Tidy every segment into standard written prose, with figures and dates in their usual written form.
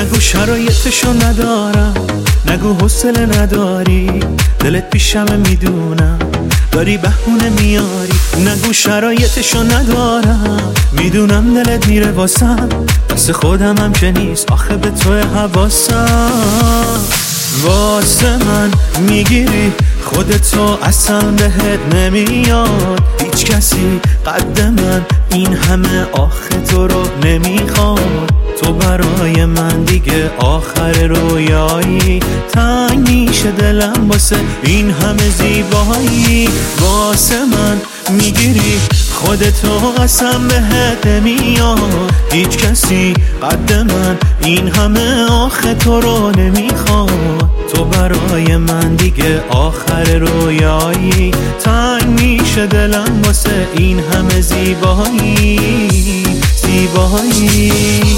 نگو شرایطشو ندارم، نگو حوصله نداری، دلت پیشمه میدونم داری بهونه میاری. نگو شرایطشو ندارم، میدونم دلت میره واسم، دست خودم هم که نیست آخه به تو حواسم. واسه من میگیری خودتو اصلا بهت نمیاد، هیچ کسی قد من این همه آخه تو رو نمیخواد. تو برای من دیگه آخر رویایی، تنگ میشه دلم واسه این همه زیبایی. واسه من میگیری خودتو قسم بهت نمیاد، هیچ کسی قد من این همه آخه تو رو نمیخواد. تو برای من دیگه آخر رویایی، تنگ میشه دلم واسه این همه زیبایی زیبایی.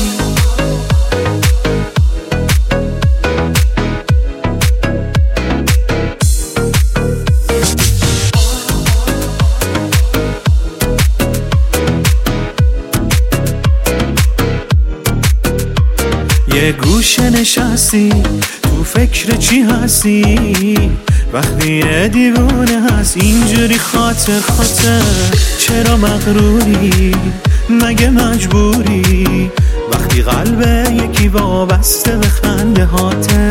یه گوشه نشستی تو فکر چی هستی، وقتی یه دیوونه هست اینجوری خاطر چرا مغروری مگه مجبوری، وقتی قلب یکی وابسته به خنده هاته.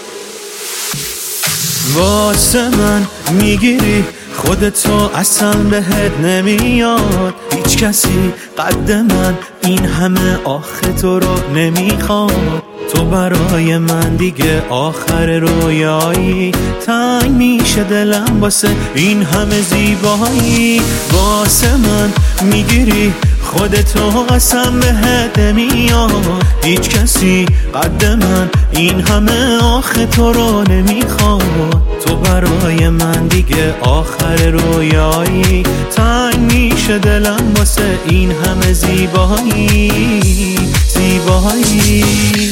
واسه من میگیری خودتو اصلا بهت نمیاد، هیچ کسی قد من این همه آخه تو رو نمیخواد. تو برای من دیگه آخر رویایی، تنگ میشه دلم واسه این همه زیبایی. واسه من میگیری خودتو قسم بهت نمیاد، هیچ کسی قد من این همه آخه تو رو نمیخواد. تو برای من دیگه آخر رویایی، تنگ میشه دلم واسه این همه زیبایی زیبایی.